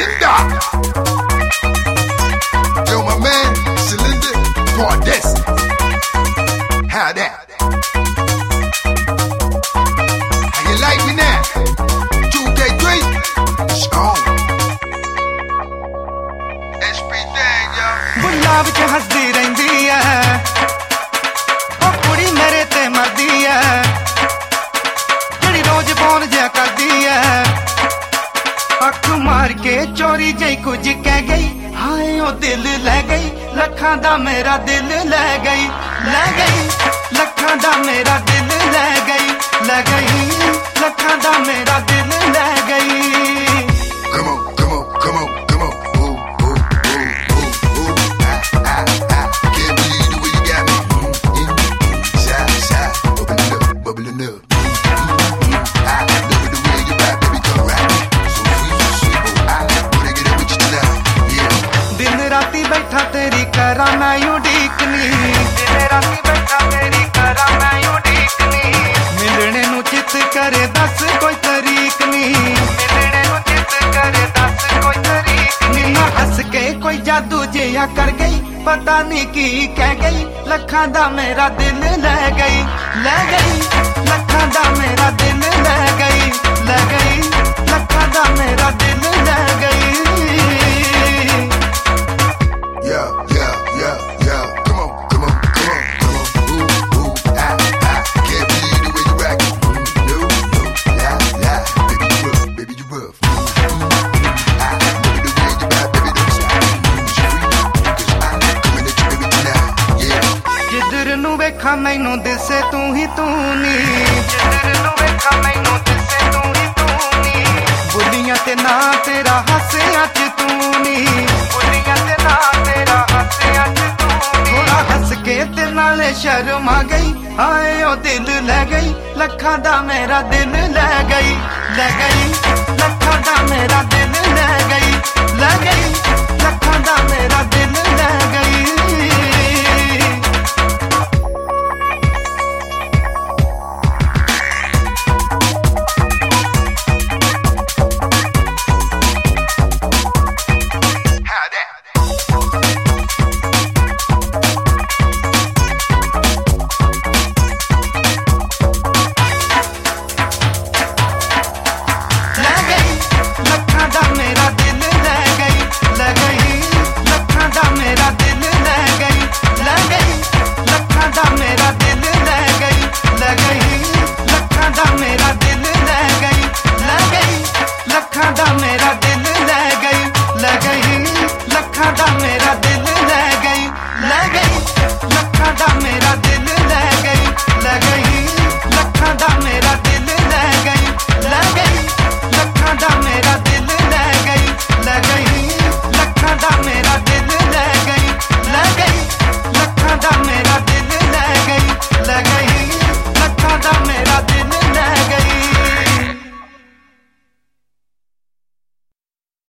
Linda. Yo, my man, Cylinder Cordes. How that? How you like me now? 2K3, it's on. SP thing, yo. बुल्ला विच हसदी रहिंदी है ओ कुड़ी मेरे ते मरदी है जेड़ी रोज फोन जिहा करदी है अख मार के चोरी जई कुछ कह गई हाय ओ दिल ले गई लखां दा मेरा दिल ले गई लखां दा मेरा दिल ले गई लखां दा मेरा दिल ले गई Come on, come on, come on, come on. Ooh, ooh, ooh, ooh, ooh. Can't believe the way you got me. Side, bubbling up, bubbling up. I love the way you ride, baby, come ride me. So sweet, oh, I wanna get up with you tonight, yeah. दिन राती बैठा तेरी करा मैं उड़ीकनी दिन राती बैठा तेरी करा मैं उड़ीकनी मिलने नू चित करे दस कोई तरीक नहीं मिलने नू चित करे दस कोई तरीक नहीं ना हंस के कोई जादू जिया कर गई पता नहीं की कह गई लखां दा मेरा दिल ले गई लखां दा मेरा दिल ले गई लखां दा मेरा दिल ले गई Yeah, yeah, yeah, yeah. Come on, come on, come on, come on. Ooh, ooh, I can't believe the way you rock it. No, la, baby you rough, baby you rough. I love the way you ride, baby don't stop. You free, 'cause I'm coming at you, baby tonight, yeah. जिधर नू वेखा मैनू दिसे तू ही तू नी जिधर नू वेखा मैनू दिसे तू ही तू नी बुलियां ते ना तेरा हसिया च तू नी बुलियां ते ना तेरा हसिया च तू नी थोड़ा हंस के ते नाले शर्म आ गई हाय ओ दिल ले गई लखां दा मेरा दिल ले गई लखां दा मेरा दिल ले गई लखां दा मेरा दिल ले गई